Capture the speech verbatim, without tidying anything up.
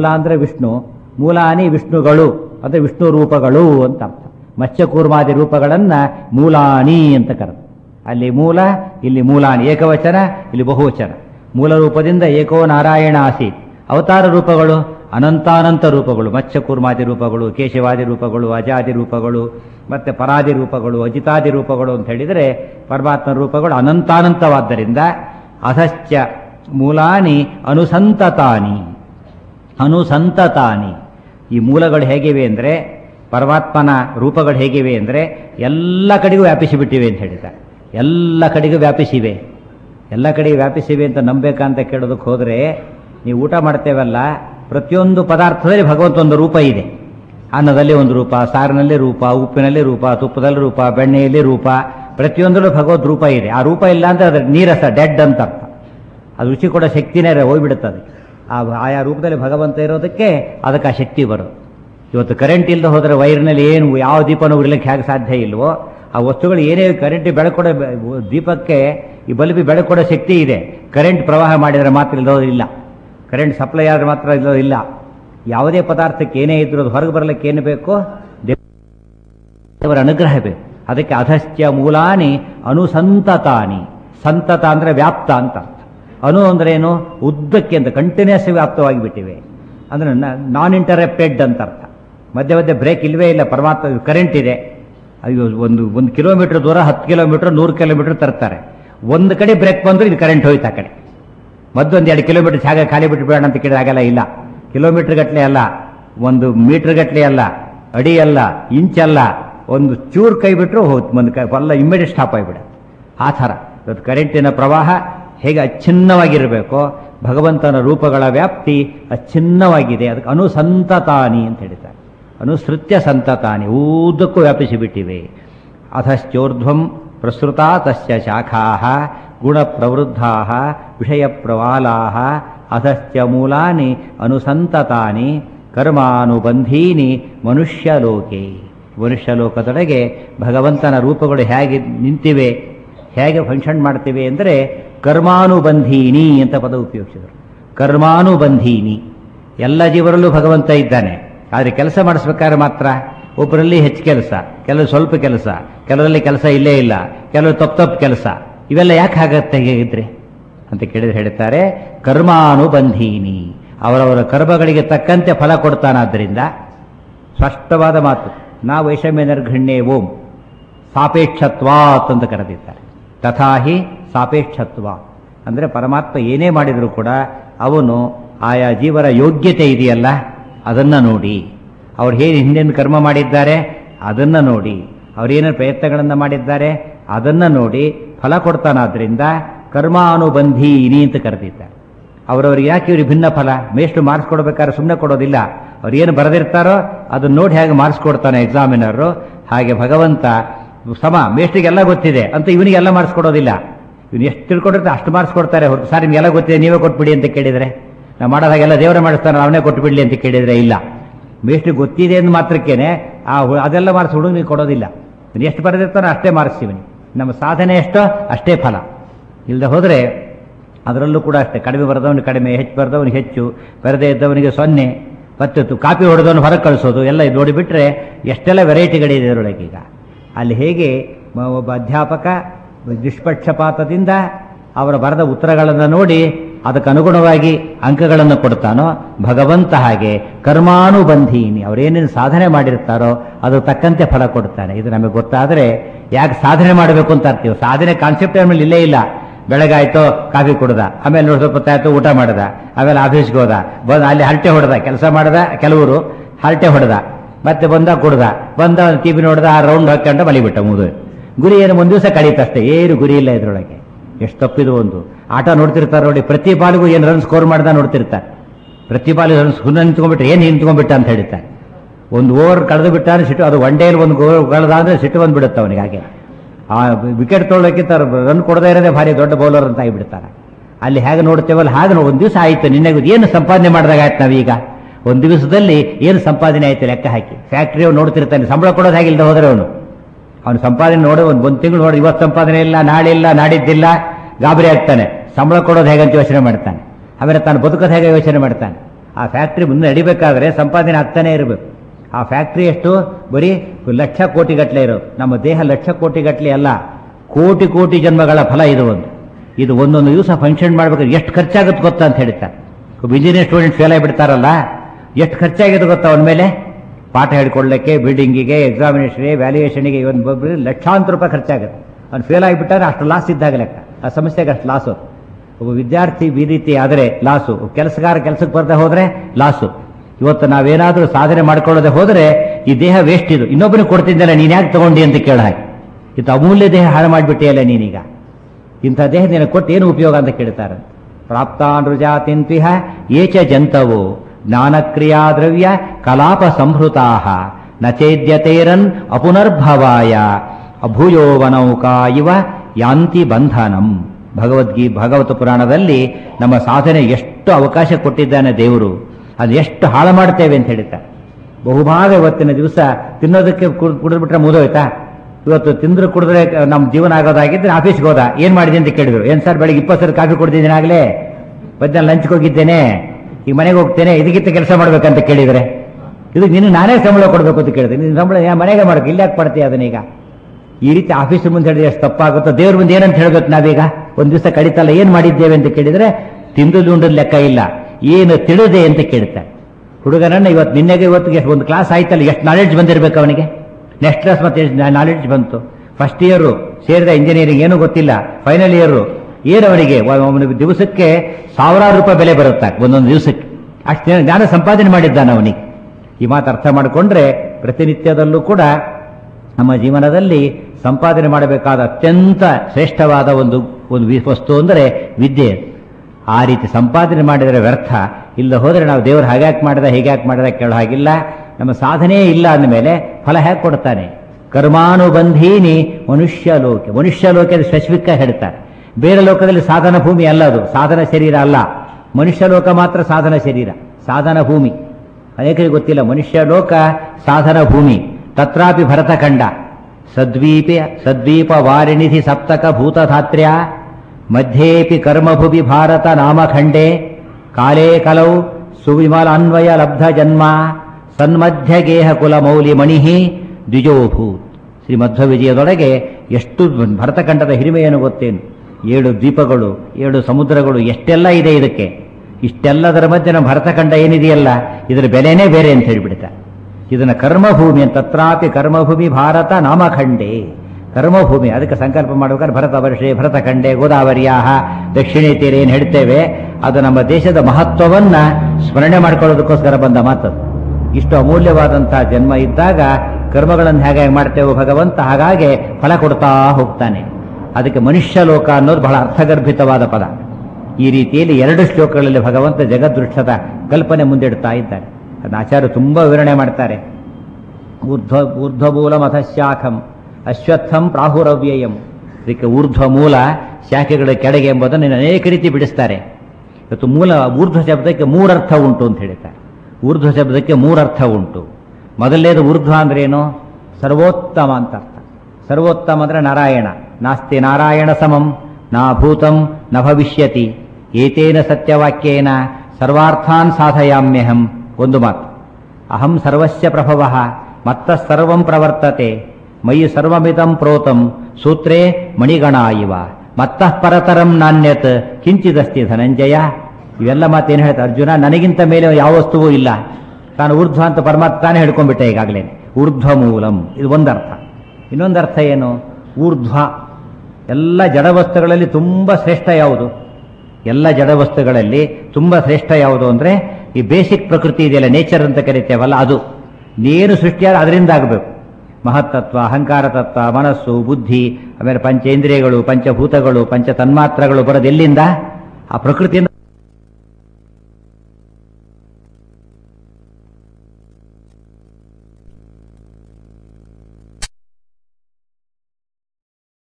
ಮೂಲ ಅಂದರೆ ವಿಷ್ಣು, ಮೂಲಾನಿ ವಿಷ್ಣುಗಳು ಅಂದರೆ ವಿಷ್ಣು ರೂಪಗಳು ಅಂತ ಅರ್ಥ. ಮತ್ಸ್ಯಕೂರ್ಮಾದಿ ರೂಪಗಳನ್ನು ಮೂಲಾನಿ ಅಂತ ಕರೆದು, ಅಲ್ಲಿ ಮೂಲ ಇಲ್ಲಿ ಮೂಲಾನಿ ಏಕವಚನ, ಇಲ್ಲಿ ಬಹುವಚನ. ಮೂಲ ರೂಪದಿಂದ ಏಕೋ ನಾರಾಯಣ ಆಸೀತ್. ಅವತಾರ ರೂಪಗಳು ಅನಂತಾನಂತ ರೂಪಗಳು, ಮತ್ಸ್ಯಕೂರ್ಮಾದಿ ರೂಪಗಳು, ಕೇಶವಾದಿ ರೂಪಗಳು, ಅಜಾದಿ ರೂಪಗಳು, ಮತ್ತೆ ಪರಾದಿ ರೂಪಗಳು, ಅಜಿತಾದಿ ರೂಪಗಳು ಅಂತ ಹೇಳಿದರೆ ಪರಮಾತ್ಮ ರೂಪಗಳು ಅನಂತಾನಂತವಾದ್ದರಿಂದ ಅಧಶ್ಚ ಮೂಲಾನಿ ಅನುಸಂತತಾನಿ. ಅನುಸಂತತಾನಿ ಈ ಮೂಲಗಳು ಹೇಗಿವೆ ಅಂದರೆ, ಪರಮಾತ್ಮನ ರೂಪಗಳು ಹೇಗಿವೆ ಅಂದರೆ ಎಲ್ಲ ಕಡೆಗೂ ವ್ಯಾಪಿಸಿಬಿಟ್ಟಿವೆ ಅಂತ ಹೇಳಿದ್ದಾರೆ. ಎಲ್ಲ ಕಡೆಗೂ ವ್ಯಾಪಿಸಿವೆ, ಎಲ್ಲ ಕಡೆಗೂ ವ್ಯಾಪಿಸಿವೆ ಅಂತ ನಂಬೇಕಂತ ಕೇಳೋದಕ್ಕೆ ಹೋದರೆ, ನೀವು ಊಟ ಮಾಡ್ತೇವಲ್ಲ, ಪ್ರತಿಯೊಂದು ಪದಾರ್ಥದಲ್ಲಿ ಭಗವಂತ ಒಂದು ರೂಪ ಇದೆ. ಅನ್ನದಲ್ಲಿ ಒಂದು ರೂಪ, ಸಾರಿನಲ್ಲಿ ರೂಪ, ಉಪ್ಪಿನಲ್ಲಿ ರೂಪ, ತುಪ್ಪದಲ್ಲಿ ರೂಪ, ಬೆಣ್ಣೆಯಲ್ಲಿ ರೂಪ, ಪ್ರತಿಯೊಂದರಲ್ಲೂ ಭಗವದ್ ರೂಪ ಇದೆ. ಆ ರೂಪ ಇಲ್ಲ ಅಂದರೆ ಅದರ ನೀರಸ ಡೆಡ್ ಅಂತ ಅರ್ಥ. ಅದು ರುಚಿ ಕೊಡೋ ಶಕ್ತಿನೇ ಹೋಗ್ಬಿಡುತ್ತದೆ. ಆ ಆಯಾ ರೂಪದಲ್ಲಿ ಭಗವಂತ ಇರೋದಕ್ಕೆ ಅದಕ್ಕೆ ಆ ಶಕ್ತಿ ಬರೋದು. ಇವತ್ತು ಕರೆಂಟ್ ಇಲ್ಲದೆ ಹೋದರೆ ವೈರ್ನಲ್ಲಿ ಏನು ಯಾವ ದೀಪನೂ ಉರಿಲಿಕ್ಕೆ ಹೇಗೆ ಸಾಧ್ಯ ಇಲ್ವೋ, ಆ ವಸ್ತುಗಳು ಏನೇ ಕರೆಂಟ್ ಬೆಳಕೊಡೋ ದೀಪಕ್ಕೆ ಈ ಬಲ್ಬಿ ಬೆಳಕೊಡೋ ಶಕ್ತಿ ಇದೆ. ಕರೆಂಟ್ ಪ್ರವಾಹ ಮಾಡಿದರೆ ಮಾತ್ರ ಇಲ್ಲದೋ ಇಲ್ಲ, ಕರೆಂಟ್ ಸಪ್ಲೈ ಆದರೆ ಮಾತ್ರ ಇಲ್ಲದೋ ಇಲ್ಲ. ಯಾವುದೇ ಪದಾರ್ಥಕ್ಕೆ ಏನೇ ಇದ್ರೂ ಅದು ಹೊರಗೆ ಬರಲಿಕ್ಕೆ ಏನು ಬೇಕು? ದೇವರ ಅನುಗ್ರಹ ಬೇಕು. ಅದಕ್ಕೆ ಅಧಶ್ಚ ಮೂಲಾನಿ ಅನುಸಂತತಾನಿ. ಸಂತತ ಅಂದರೆ ವ್ಯಾಪ್ತ ಅಂತ ಅರ್ಥ. ಅನು ಅಂದ್ರೆ ಏನು? ಉದ್ದಕ್ಕೆ ಅಂತ, ಕಂಟಿನ್ಯೂಸ್ ವ್ಯಾಪ್ತವಾಗಿ ಬಿಟ್ಟಿವೆ ಅಂದರೆ ನಾನ್ ಇಂಟರಪ್ಟೆಡ್ ಅಂತ ಅರ್ಥ. ಮಧ್ಯೆ ಮಧ್ಯೆ ಬ್ರೇಕ್ ಇಲ್ಲವೇ ಇಲ್ಲ. ಪರಮಾತ್ಮ ಕರೆಂಟ್ ಇದೆ, ಅಯ್ಯೋ ಒಂದು ಒಂದು ಕಿಲೋಮೀಟರ್ ದೂರ ಹತ್ತು ಕಿಲೋಮೀಟರ್ ನೂರು ಕಿಲೋಮೀಟರ್ ತರ್ತಾರೆ. ಒಂದು ಕಡೆ ಬ್ರೇಕ್ ಬಂದರೂ ಇದು ಕರೆಂಟ್ ಹೋಯ್ತು. ಆ ಕಡೆ ಮತ್ತೊಂದು ಎರಡು ಕಿಲೋಮೀಟರ್ ಜಾಗ ಖಾಲಿ ಬಿಟ್ಟು ಬಿಡೋಣ ಅಂತ ಕೇಳಿದ್ರೆ ಆಗಲ್ಲ. ಇಲ್ಲ, ಕಿಲೋಮೀಟರ್ ಗಟ್ಟಲೆ ಅಲ್ಲ, ಒಂದು ಮೀಟರ್ ಗಟ್ಟಲೆ ಅಲ್ಲ, ಅಡಿ ಅಲ್ಲ, ಇಂಚ್ ಅಲ್ಲ, ಒಂದು ಚೂರು ಕೈ ಬಿಟ್ಟರು ಹೋಯ್ತು, ಒಂದು ಕೈ ಎಲ್ಲ ಇಮ್ಮಿಡಿಯೇಟ್ ಸ್ಟಾಪ್ ಆಗಿಬಿಡ. ಆ ಥರ ಇವತ್ತು ಕರೆಂಟಿನ ಪ್ರವಾಹ ಹೇಗೆ ಅಚ್ಛಿನ್ನವಾಗಿರಬೇಕೋ, ಭಗವಂತನ ರೂಪಗಳ ವ್ಯಾಪ್ತಿ ಅಚ್ಛಿನ್ನವಾಗಿದೆ. ಅದಕ್ಕೆ ಅನುಸಂತತಾನಿ ಅಂತ ಹೇಳ್ತಾರೆ. ಅನುಸೃತ್ಯ ಸಂತತಾನಿ, ಉದ್ದಕ್ಕೂ ವ್ಯಾಪಿಸಿಬಿಟ್ಟಿವೆ. ಅಧಶ್ಚೋರ್ಧ್ವಂ ಪ್ರಸೃತಾ ತಸ್ಯ ಶಾಖಾಃ ಗುಣ ಪ್ರವೃದ್ಧಾಃ ವಿಷಯ ಪ್ರವಾಲಾಃ ಅಧಶ್ಚ ಮೂಲಾನಿ ಅನುಸಂತತಾನಿ ಕರ್ಮಾನುಬಂಧೀನಿ ಮನುಷ್ಯಲೋಕೆ. ಮನುಷ್ಯಲೋಕದೊಳಗೆ ಭಗವಂತನ ರೂಪಗಳು ಹೇಗೆ ನಿಂತಿವೆ, ಹೇಗೆ ಫಂಕ್ಷನ್ ಮಾಡ್ತಿವೆ ಅಂದರೆ ಕರ್ಮಾನುಬಂಧೀನಿ ಅಂತ ಪದ ಉಪಯೋಗಿಸಿದರು. ಕರ್ಮಾನುಬಂಧೀನಿ, ಎಲ್ಲ ಜೀವರಲ್ಲೂ ಭಗವಂತ ಇದ್ದಾನೆ. ಆದರೆ ಕೆಲಸ ಮಾಡಿಸ್ಬೇಕಾದ್ರೆ ಮಾತ್ರ ಒಬ್ಬರಲ್ಲಿ ಹೆಚ್ಚು ಕೆಲಸ, ಕೆಲವು ಸ್ವಲ್ಪ ಕೆಲಸ, ಕೆಲವರಲ್ಲಿ ಕೆಲಸ ಇಲ್ಲೇ ಇಲ್ಲ, ಕೆಲವು ತಪ್ಪು ತಪ್ಪು ಕೆಲಸ. ಇವೆಲ್ಲ ಯಾಕೆ ಆಗತ್ತೆ ಹೇಗಿದ್ರೆ ಅಂತ ಕೇಳಿದ್ರೆ ಹೇಳ್ತಾರೆ ಕರ್ಮಾನುಬಂಧೀನಿ. ಅವರವರ ಕರ್ಮಗಳಿಗೆ ತಕ್ಕಂತೆ ಫಲ ಕೊಡ್ತಾನಾದ್ದರಿಂದ ಸ್ಪಷ್ಟವಾದ ಮಾತು. ನಾ ವೈಷಮ್ಯ ನಿರ್ಘಣ್ಯೇ ಓಂ ಸಾಪೇಕ್ಷತ್ವಾತ್ ಅಂತ ಕರೆದಿದ್ದಾರೆ. ತಥಾಹಿ ಸಾಪೇಕ್ಷತ್ವ ಅಂದರೆ ಪರಮಾತ್ಮ ಏನೇ ಮಾಡಿದರೂ ಕೂಡ ಅವನು ಆಯಾ ಜೀವರ ಯೋಗ್ಯತೆ ಇದೆಯಲ್ಲ ಅದನ್ನು ನೋಡಿ, ಅವ್ರು ಹೇಗೆ ಹಿಂದಿನ ಕರ್ಮ ಮಾಡಿದ್ದಾರೆ ಅದನ್ನು ನೋಡಿ, ಅವರೇನೇನು ಪ್ರಯತ್ನಗಳನ್ನು ಮಾಡಿದ್ದಾರೆ ಅದನ್ನು ನೋಡಿ ಫಲ ಕೊಡ್ತಾನಾದ್ರಿಂದ ಕರ್ಮಾನುಬಂಧೀನಿ ಅಂತ ಕರೆದಿದ್ದಾರೆ. ಅವರವ್ರಿಗೆ ಯಾಕೆ ಇವ್ರಿಗೆ ಭಿನ್ನ ಫಲ? ಮೇಷ್ಟು ಮಾರ್ಕ್ಸ್ ಕೊಡಬೇಕಾದ್ರೆ ಸುಮ್ಮನೆ ಕೊಡೋದಿಲ್ಲ. ಅವ್ರು ಏನು ಬರೆದಿರ್ತಾರೋ ಅದನ್ನು ನೋಡಿ ಹೇಗೆ ಮಾರ್ಕ್ಸ್ ಕೊಡ್ತಾನೆ ಎಕ್ಸಾಮಿನರು, ಹಾಗೆ ಭಗವಂತ ಸಮ ಮೇಷ್ಟಿಗೆಲ್ಲ ಗೊತ್ತಿದೆ ಅಂತ ಇವನಿಗೆಲ್ಲ ಮಾರ್ಕ್ಸ್ ಕೊಡೋದಿಲ್ಲ. ಇವನು ಎಷ್ಟು ತಿಳ್ಕೊಂಡಿರ್ತಾರೆ ಅಷ್ಟು ಮಾರ್ಕ್ಸ್ ಕೊಡ್ತಾರೆ ಹೊರತು ಸರ್ ನಿಮಗೆಲ್ಲ ಗೊತ್ತಿದೆ ನೀವೇ ಕೊಟ್ಬಿಡಿ ಅಂತ ಕೇಳಿದರೆ, ನಾವು ಮಾಡೋದಾಗೆಲ್ಲ ದೇವರೇ ಮಾಡಿಸ್ತಾನೆ ಅವನೇ ಕೊಟ್ಟುಬಿಡಲಿ ಅಂತ ಕೇಳಿದರೆ ಇಲ್ಲ. ಮೇಷ್ಟಿಗೆ ಗೊತ್ತಿದೆ ಅಂದ ಮಾತ್ರಕ್ಕೇನೆ ಆ ಅದೆಲ್ಲ ಮಾರ್ಕ್ಸ್ ಹುಡುಗನಿಗೆ ಕೊಡೋದಿಲ್ಲ. ಇವನು ಎಷ್ಟು ಬರೆದಿರ್ತಾನೋ ಅಷ್ಟೇ ಮಾರ್ಕ್ಸ್ ಇವನಿಗೆ. ನಮ್ಮ ಸಾಧನೆ ಎಷ್ಟೋ ಅಷ್ಟೇ ಫಲ. ಇಲ್ಲದೆ ಹೋದರೆ ಅದರಲ್ಲೂ ಕೂಡ ಅಷ್ಟೇ, ಕಡಿಮೆ ಬರೆದವನಿಗೆ ಕಡಿಮೆ, ಹೆಚ್ಚು ಬರೆದವನಿಗೆ ಹೆಚ್ಚು, ಬರದೇ ಇದ್ದವನಿಗೆ ಸೊನ್ನೆ, ಪತ್ತು ಕಾಪಿ ಹೊಡೆದವನು ಹೊರಗೆ ಕಳಿಸೋದು ಎಲ್ಲ ನೋಡಿಬಿಟ್ರೆ ಎಷ್ಟೆಲ್ಲ ವೆರೈಟಿಗಳಿದೆ ಇದರೊಳಗೀಗ. ಅಲ್ಲಿ ಹೇಗೆ ಒಬ್ಬ ಅಧ್ಯಾಪಕ ನಿಷ್ಪಕ್ಷಪಾತದಿಂದ ಅವರ ಬರೆದ ಉತ್ತರಗಳನ್ನು ನೋಡಿ ಅದಕ್ಕೆ ಅನುಗುಣವಾಗಿ ಅಂಕಗಳನ್ನು ಕೊಡ್ತಾನೋ, ಭಗವಂತ ಹಾಗೆ ಕರ್ಮಾನುಬಂಧೀನಿ ಅವರೇನೇನು ಸಾಧನೆ ಮಾಡಿರ್ತಾರೋ ಅದು ತಕ್ಕಂತೆ ಫಲ ಕೊಡ್ತಾನೆ. ಇದು ನಮಗೆ ಗೊತ್ತಾದರೆ ಯಾಕೆ ಸಾಧನೆ ಮಾಡಬೇಕು ಅಂತ ಅರ್ತೀವಿ. ಸಾಧನೆ ಕಾನ್ಸೆಪ್ಟ್ ಆಮೇಲೆ ಇಲ್ಲೇ ಇಲ್ಲ. ಬೆಳಗಾಯ್ತು ಕಾಫಿ ಕುಡ್ದ, ಆಮೇಲೆ ನೋಡಿ ಸ್ವಲ್ಪ ಹೊತ್ತಾಯ್ತು ಊಟ ಮಾಡ್ದ, ಆಮೇಲೆ ಆಫೀಸ್ಗೆ ಹೋದ, ಬಂದ ಅಲ್ಲಿ ಹರಟೆ ಹೊಡೆದ, ಕೆಲಸ ಮಾಡ್ದ, ಕೆಲವರು ಹರಟೆ ಹೊಡೆದ, ಮತ್ತೆ ಬಂದ ಕುಡ್ದ, ಬಂದ ಟಿವಿ ನೋಡ್ದ, ಆ ರೌಂಡ್ ಹಾಕೊಂಡು ಮಲಿಬಿಟ್ಟ. ಮುದು ಗುರಿ ಏನು ಒಂದು ದಿವಸ ಕಳೀತಷ್ಟೇ, ಏನು ಗುರಿ ಇಲ್ಲ ಇದ್ರೊಳಗೆ. ಎಷ್ಟು ತಪ್ಪಿದು. ಒಂದು ಆಟ ನೋಡ್ತಿರ್ತಾರೆ ನೋಡಿ, ಪ್ರತಿ ಬಾಲಿಗೂ ಏನು ರನ್ ಸ್ಕೋರ್ ಮಾಡ್ದ ನೋಡ್ತಿರ್ತಾರೆ. ಪ್ರತಿ ಬಾಲಿಗೆ ರನ್ ಹುನ್ನ ನಿಂತ್ಕೊಂಡ್ಬಿಟ್ರೆ ಏನು ನಿಂತ್ಕೊಂಡ್ಬಿಟ್ಟ ಅಂತ ಹೇಳ್ತಾರೆ. ಒಂದು ಓವರ್ ಕಳೆದು ಬಿಟ್ಟ ಸಿಟ್ಟು, ಅದು ಒನ್ ಡೇಲಿ ಒಂದು ಗೋಲ್ ಕಳೆದಾದ್ರೆ ಸಿಟ್ಟು ಬಂದ್ಬಿಡುತ್ತೆ ಅವನಿಗೆ. ಹಾಗೆ ಆ ವಿಕೆಟ್ ತೊಗೊಳಕ್ಕಿಂತ ರನ್ ಕೊಡದೇ ಇರೋದೇ ಭಾರಿ ದೊಡ್ಡ ಬೌಲರ್ ಅಂತ ಆಗಿಬಿಡ್ತಾರೆ. ಅಲ್ಲಿ ಹೇಗೆ ನೋಡ್ತೇವಲ್ಲ ಹಾಗೆ ಒಂದು ದಿವಸ ಆಯ್ತು, ನಿನ್ನೆ ಏನು ಸಂಪಾದನೆ ಮಾಡಿದಾಗ ಆಯ್ತು. ನಾವೀಗ ಒಂದು ದಿವಸದಲ್ಲಿ ಏನು ಸಂಪಾದನೆ ಆಯ್ತು ಲೆಕ್ಕ ಹಾಕಿ. ಫ್ಯಾಕ್ಟ್ರಿ ಅವ್ನು ನೋಡ್ತಿರ್ತಾನೆ, ಸಂಬಳ ಕೊಡೋದು ಹಾಗಿಲ್ಲದೆ ಹೋದ್ರೆ ಅವನು ಅವನು ಸಂಪಾದನೆ ನೋಡಿ ಒಂದು ಒಂದು ತಿಂಗಳು ನೋಡಿ, ಇವತ್ತು ಸಂಪಾದನೆ ಇಲ್ಲ, ನಾಳೆ ಇಲ್ಲ, ನಾಡಿದ್ದಿಲ್ಲ, ಗಾಬರಿ ಆಗ್ತಾನೆ. ಸಂಬಳ ಕೊಡೋದು ಹೇಗಂತ ಯೋಚನೆ ಮಾಡ್ತಾನೆ. ಆಮೇಲೆ ತಾನು ಬದುಕೋದು ಹೇಗೆ ಯೋಚನೆ ಮಾಡ್ತಾನೆ. ಆ ಫ್ಯಾಕ್ಟ್ರಿ ಮುಂದೆ ನಡಿಬೇಕಾದ್ರೆ ಸಂಪಾದನೆ ಆಗ್ತಾನೆ ಇರಬೇಕು. ಆ ಫ್ಯಾಕ್ಟ್ರಿ ಎಷ್ಟು ಬರೀ ಲಕ್ಷ ಕೋಟಿಗಟ್ಟಲೆ ಇರೋದು. ನಮ್ಮ ದೇಹ ಲಕ್ಷ ಕೋಟಿಗಟ್ಟಲೆ ಅಲ್ಲ, ಕೋಟಿ ಕೋಟಿ ಜನ್ಮಗಳ ಫಲ ಇದು. ಒಂದು ಇದು ಒಂದೊಂದು ದಿವಸ ಫಂಕ್ಷನ್ ಮಾಡ್ಬೇಕಾದ್ರೆ ಎಷ್ಟು ಖರ್ಚಾಗುತ್ತೆ ಗೊತ್ತಾ ಅಂತ ಹೇಳ್ತಾರೆ. ಇಂಜಿನಿಯರ್ ಸ್ಟೂಡೆಂಟ್ ಫೇಲ್ ಆಗಿಬಿಡ್ತಾರಲ್ಲ, ಎಷ್ಟು ಖರ್ಚಾಗಿದೆ ಗೊತ್ತಾ ಅವನ ಮೇಲೆ. ಪಾಠ ಹೇಳ್ಕೊಡ್ಲಿಕ್ಕೆ, ಬಿಲ್ಡಿಂಗಿಗೆ, ಎಕ್ಸಾಮಿನೇಷನ್ಗೆ, ವ್ಯಾಲ್ಯೂಯೇಷನ್ಗೆ ಒಂದು ಲಕ್ಷಾಂತರ ರೂಪಾಯಿ ಖರ್ಚಾಗುತ್ತೆ. ಅವ್ನು ಫೇಲ್ ಆಗಿಬಿಟ್ಟಾರೆ ಅಷ್ಟು ಲಾಸ್ ಇದ್ದಾಗ ಲೆಕ್ಕ. ಆ ಸಮಸ್ಯೆಗೆ ಅಷ್ಟು ಲಾಸು. ಒಬ್ಬ ವಿದ್ಯಾರ್ಥಿ ಈ ರೀತಿ ಆದರೆ ಲಾಸು, ಕೆಲಸಗಾರ ಕೆಲಸಕ್ಕೆ ಬರ್ದೆ ಹೋದ್ರೆ ಲಾಸು. ಇವತ್ತು ನಾವೇನಾದ್ರೂ ಸಾಧನೆ ಮಾಡ್ಕೊಳ್ಳೋದೆ ಹೋದರೆ ಈ ದೇಹ ವೇಸ್ಟ್. ಇದು ಇನ್ನೊಬ್ಬನಿಗೆ ಕೊಡ್ತಿದ್ದಲ್ಲ, ನೀನ್ ಯಾಕೆ ತಗೊಂಡಿ ಅಂತ ಕೇಳ ಹಾಗೆ. ಇದು ಅಮೂಲ್ಯ ದೇಹ ಹಾಳು ಮಾಡಿಬಿಟ್ಟಿಯಲ್ಲ ನೀನೀಗ. ಇಂಥ ದೇಹ ನಿನಗೆ ಕೊಟ್ಟು ಏನು ಉಪಯೋಗ ಅಂತ ಕೇಳ್ತಾರೆ. ಪ್ರಾಪ್ತಾನೃಜಾತಿಂತ್ವಿಹ ಏಚ ಜಂತವೋ ಜ್ಞಾನಕ್ರಿಯಾ ದ್ರವ್ಯ ಕಲಾಪ ಸಂಹೃತಾ ನಚೇದ್ಯತೇರನ್ ಅಪುನರ್ಭವಾಯ ಅಭೂಯೋವನೌಕಾ ಇವ ಯಾಂತಿ ಬಂಧನಂ. ಭಗವದ್ಗೀ ಭಾಗವತ ಪುರಾಣದಲ್ಲಿ ನಮ್ಮ ಸಾಧನೆ ಎಷ್ಟು ಅವಕಾಶ ಕೊಟ್ಟಿದ್ದಾನೆ ದೇವರು, ಅದು ಎಷ್ಟು ಹಾಳು ಮಾಡ್ತೇವೆ ಅಂತ ಹೇಳ್ತಾರೆ. ಬಹುಭಾಗ ಇವತ್ತಿನ ದಿವಸ ತಿನ್ನೋದಕ್ಕೆ ಕುಡಿದ್ಬಿಟ್ರೆ ಮುಗಿದೋಯ್ತಾ. ಇವತ್ತು ತಿಂದ್ರು ಕುಡಿದ್ರೆ ನಮ್ಮ ಜೀವನ ಆಗೋದಾಗಿದ್ರೆ ಆಫೀಸ್ಗೆ ಹೋದ, ಏನ್ ಮಾಡಿದೆ ಅಂತ ಕೇಳಿದ್ರು. ಏನ್ ಸರ್ ಬೆಳಿಗ್ಗೆ ಇಪ್ಪತ್ತು ಸಲ ಕಾಫಿ ಕುಡಿದಿದ್ದೀನಿ, ಆಗ್ಲೇ ಮಧ್ಯಾಹ್ನ ಲಂಚ್ಗೆ ಹೋಗಿದ್ದೇನೆ, ಈಗ ಮನೆಗೆ ಹೋಗ್ತೇನೆ, ಇದಕ್ಕಿಂತ ಕೆಲಸ ಮಾಡ್ಬೇಕಂತ ಕೇಳಿದ್ರೆ ಇದು ನಿನ್ನ ನಾನೇ ಸಂಬಳ ಕೊಡಬೇಕು ಅಂತ ಕೇಳಿದ್ರೆ, ನಿನ್ನ ಸಂಬಳ ಮನೆಗೆ ಮಾಡ್ಬೇಕು, ಇಲ್ಲಿ ಯಾಕೆ ಪಡ್ತೀಯ ಅದನ್ನೀಗ. ಈ ರೀತಿ ಆಫೀಸ್ ಮುಂದೆ ಹೇಳಿದ್ರೆ ಎಷ್ಟು ತಪ್ಪಾಗುತ್ತೋ. ದೇವ್ರ ಮುಂದೆ ಏನಂತ ಹೇಳ್ಬೇಕು ನಾವೀಗ. ಒಂದ್ ದಿವಸ ಕಡಿತಲ್ಲ, ಏನ್ ಮಾಡಿದ್ದೇವೆ ಅಂತ ಕೇಳಿದ್ರೆ ತಿಂದು ಉಂಡದ ಲೆಕ್ಕ ಇಲ್ಲ, ಏನು ತಿಳಿದೆ ಅಂತ ಕೇಳ್ತಾರೆ. ಹುಡುಗನನ್ನ ಇವತ್ತು ನಿನ್ನೆಗೆ ಇವತ್ತಿಗೆ ಒಂದು ಕ್ಲಾಸ್ ಆಯ್ತಲ್ಲ, ಎಷ್ಟು ನಾಲೆಡ್ಜ್ ಬಂದಿರಬೇಕು ಅವನಿಗೆ. ನೆಕ್ಸ್ಟ್ ಕ್ಲಾಸ್ ಮತ್ತೆ ನಾಲೆಡ್ಜ್ ಬಂತು. ಫಸ್ಟ್ ಇಯರ್ ಸೇರಿದ ಇಂಜಿನಿಯರಿಂಗ್ ಏನೂ ಗೊತ್ತಿಲ್ಲ, ಫೈನಲ್ ಇಯರ್ ಏನು ಅವನಿಗೆ ಅವನಿಗೆ ದಿವಸಕ್ಕೆ ಸಾವಿರಾರು ರೂಪಾಯಿ ಬೆಲೆ ಬರುತ್ತೆ ಒಂದೊಂದು ದಿವಸಕ್ಕೆ. ಅಷ್ಟು ಜ್ಞಾನ ಸಂಪಾದನೆ ಮಾಡಿದ್ದಾನೆ ಅವನಿಗೆ. ಈ ಮಾತು ಅರ್ಥ ಮಾಡಿಕೊಂಡ್ರೆ ಪ್ರತಿನಿತ್ಯದಲ್ಲೂ ಕೂಡ ನಮ್ಮ ಜೀವನದಲ್ಲಿ ಸಂಪಾದನೆ ಮಾಡಬೇಕಾದ ಅತ್ಯಂತ ಶ್ರೇಷ್ಠವಾದ ಒಂದು ಒಂದು ವಸ್ತು ಅಂದರೆ ವಿದ್ಯೆ. ಆ ರೀತಿ ಸಂಪಾದನೆ ಮಾಡಿದರೆ ವ್ಯರ್ಥ. ಇಲ್ಲ ಹೋದರೆ ನಾವು ದೇವರು ಹಾಗ್ಯಾಕೆ ಮಾಡಿದ ಹೀಗ್ಯಾಕೆ ಮಾಡಿದ ಕೇಳೋ ಹಾಗಿಲ್ಲ. ನಮ್ಮ ಸಾಧನೆಯೇ ಇಲ್ಲ ಅಂದಮೇಲೆ ಫಲ ಹೇಗೆ ಕೊಡ್ತಾನೆ. ಕರ್ಮಾನುಬಂಧೀನಿ ಮನುಷ್ಯ ಲೋಕ. ಮನುಷ್ಯ ಲೋಕದಲ್ಲಿ ಸ್ಪೆಸಿಫಿಕ್ ಆಗಿ ಹೇಳ್ತಾರೆ. ಬೇರೆ ಲೋಕದಲ್ಲಿ ಸಾಧನ ಭೂಮಿ ಅಲ್ಲ, ಅದು ಸಾಧನ ಶರೀರ ಅಲ್ಲ. ಮನುಷ್ಯ ಲೋಕ ಮಾತ್ರ ಸಾಧನ ಶರೀರ, ಸಾಧನ ಭೂಮಿ. ಅನೇಕರಿಗೆ ಗೊತ್ತಿಲ್ಲ, ಮನುಷ್ಯ ಲೋಕ ಸಾಧನ ಭೂಮಿ. ತತ್ರಾಪಿ ಭರತಖಂಡ ಸದ್ವೀಪ ಸದ್ವೀಪ ವಾರಿಣಿಧಿ ಸಪ್ತಕ ಭೂತಧಾತ್ರ್ಯ ಮಧ್ಯೇಪಿ ಕರ್ಮಭುವಿ ಭಾರತ ನಾಮಖಂಡೇ ಕಾಲೇ ಕಲೌ ಸುವಿಮಲ ಅನ್ವಯ ಲಬ್ಧ ಜನ್ಮ ಸನ್ಮಧ್ಯ ಗೇಹ ಕುಲ ಮೌಲಿ ಮಣಿಹಿ ದ್ವಿಜೋಭೂತ್. ಶ್ರೀ ಮಧ್ವ ವಿಜಯದೊಳಗೆ ಎಷ್ಟು ಭರತಖಂಡದ ಹಿರಿಮೆಯನ್ನು ಗೊತ್ತೇನು. ಏಳು ದ್ವೀಪಗಳು, ಏಳು ಸಮುದ್ರಗಳು, ಎಷ್ಟೆಲ್ಲ ಇದೆ ಇದಕ್ಕೆ. ಇಷ್ಟೆಲ್ಲದರ ಮಧ್ಯೆ ನಮ್ಮ ಭರತಖಂಡ ಏನಿದೆಯಲ್ಲ, ಇದರ ಬೆಲೆನೇ ಬೇರೆ ಅಂತ ಹೇಳಿಬಿಡ್ತಾರೆ. ಇದನ್ನ ಕರ್ಮಭೂಮಿ ಅಂತ. ತತ್ರಾಪಿ ಕರ್ಮಭೂಮಿ ಭಾರತ ನಾಮಖಂಡೇ. ಕರ್ಮಭೂಮಿ. ಅದಕ್ಕೆ ಸಂಕಲ್ಪ ಮಾಡಬೇಕಾದ್ರೆ ಭರತ ವರ್ಷೆ ಭರತಖಂಡೆ ಗೋದಾವರಿಯಾಹ ದಕ್ಷಿಣೇ ತೀರೆ ಏನು ಹೇಳ್ತೇವೆ, ಅದು ನಮ್ಮ ದೇಶದ ಮಹತ್ವವನ್ನ ಸ್ಮರಣೆ ಮಾಡ್ಕೊಳ್ಳೋದಕ್ಕೋಸ್ಕರ ಬಂದ ಮಾತು. ಇಷ್ಟು ಅಮೂಲ್ಯವಾದಂತಹ ಜನ್ಮ ಇದ್ದಾಗ ಕರ್ಮಗಳನ್ನು ಹೇಗೆ ಮಾಡ್ತೇವೆ ಭಗವಂತ ಹಾಗಾಗಿ ಫಲ ಕೊಡ್ತಾ ಹೋಗ್ತಾನೆ. ಅದಕ್ಕೆ ಮನುಷ್ಯ ಲೋಕ ಅನ್ನೋದು ಬಹಳ ಅರ್ಥಗರ್ಭಿತವಾದ ಪದ. ಈ ರೀತಿಯಲ್ಲಿ ಎರಡು ಶ್ಲೋಕಗಳಲ್ಲಿ ಭಗವಂತ ಜಗದೃಷ್ಟದ ಕಲ್ಪನೆ ಮುಂದಿಡ್ತಾ ಇದ್ದಾರೆ. ಅದನ್ನ ಆಚಾರ್ಯರು ತುಂಬಾ ವಿವರಣೆ ಮಾಡ್ತಾರೆ. ಊರ್ಧ್ವ ಊರ್ಧ್ವಮೂಲ ಮಥಶಾಖಂ ಅಶ್ವತ್ಥಂ ಪ್ರಾಹುರವ್ಯಯಂ. ಇದಕ್ಕೆ ಊರ್ಧ್ವ ಮೂಲ, ಶಾಖೆಗಳ ಕೆಳಗೆ ಎಂಬುದನ್ನು ಅನೇಕ ರೀತಿ ಬಿಡಿಸ್ತಾರೆ. ಇವತ್ತು ಮೂಲ ಊರ್ಧ್ವ ಶಬ್ದಕ್ಕೆ ಮೂರರ್ಥ ಉಂಟು ಅಂತ ಹೇಳ್ತಾರೆ. ಊರ್ಧ್ವ ಶಬ್ದಕ್ಕೆ ಮೂರರ್ಥ ಉಂಟು. ಮೊದಲನೇದು ಊರ್ಧ್ವ ಅಂದ್ರೆ ಏನು? ಸರ್ವೋತ್ತಮ ಅಂತ ಅರ್ಥ. ಸರ್ವೋತ್ತಮ ಅಂದ್ರೆ ನಾರಾಯಣ. ನಾಸ್ತಿ ನಾರಾಯಣ ಸಮಂ ನಾ ಭೂತಂ ನ ಭವಿಷ್ಯತಿ ಏತೇನ ಸತ್ಯವಾಕ್ಯೇನ ಸರ್ವಾರ್ಥಾನ್ ಸಾಧಯಾಮ್ಯಹಂ. ಒಂದು ಮಾತು. ಅಹಂ ಸರ್ವಸ್ಯ ಪ್ರಭವಃ ಮತ್ತಃ ಸರ್ವಂ ಪ್ರವರ್ತತೆ ಮಯಿ ಸರ್ವಮಿದಂ ಪ್ರೋತಂ ಸೂತ್ರೇ ಮಣಿಗಣ ಇವ ಮತ್ತಃ ಪರತರಂ ನಾಣ್ಯತ್ ಕಿಂಚಿದಸ್ತಿ ಧನಂಜಯ. ಇವೆಲ್ಲ ಮಾತೇನು ಹೇಳ್ತಾರೆ ಅರ್ಜುನ, ನನಗಿಂತ ಮೇಲೆ ಯಾವ ವಸ್ತುವೂ ಇಲ್ಲ. ತಾನು ಊರ್ಧ್ವ ಅಂತ ಪರಮಾತ್ಮ ತಾನೇ ಹೇಳ್ಕೊಂಡ್ಬಿಟ್ಟೆ ಈಗಾಗಲೇ. ಊರ್ಧ್ವ ಮೂಲಂ ಇದು ಒಂದರ್ಥ. ಇನ್ನೊಂದರ್ಥ ಏನು? ಊರ್ಧ್ವ ಎಲ್ಲ ಜಡವಸ್ತುಗಳಲ್ಲಿ ತುಂಬ ಶ್ರೇಷ್ಠ ಯಾವುದು? ಎಲ್ಲ ಜಡವಸ್ತುಗಳಲ್ಲಿ ತುಂಬ ಶ್ರೇಷ್ಠ ಯಾವುದು ಅಂದರೆ ಈ ಬೇಸಿಕ್ ಪ್ರಕೃತಿ ಇದೆಯಲ್ಲ, ನೇಚರ್ ಅಂತ ಕರಿತೇವಲ್ಲ, ಅದು ನೇರು ಸೃಷ್ಟಿಯಾದ ಅದರಿಂದ ಆಗಬೇಕು. ಮಹತ್ತತ್ವ, ಅಹಂಕಾರ ತತ್ವ, ಮನಸ್ಸು, ಬುದ್ಧಿ, ಆಮೇಲೆ ಪಂಚೇಂದ್ರಿಯಗಳು, ಪಂಚಭೂತಗಳು, ಪಂಚ ತನ್ಮಾತ್ರಗಳು ಬರೋದೆಲ್ಲಿಂದ? ಆ ಪ್ರಕೃತಿಯಿಂದ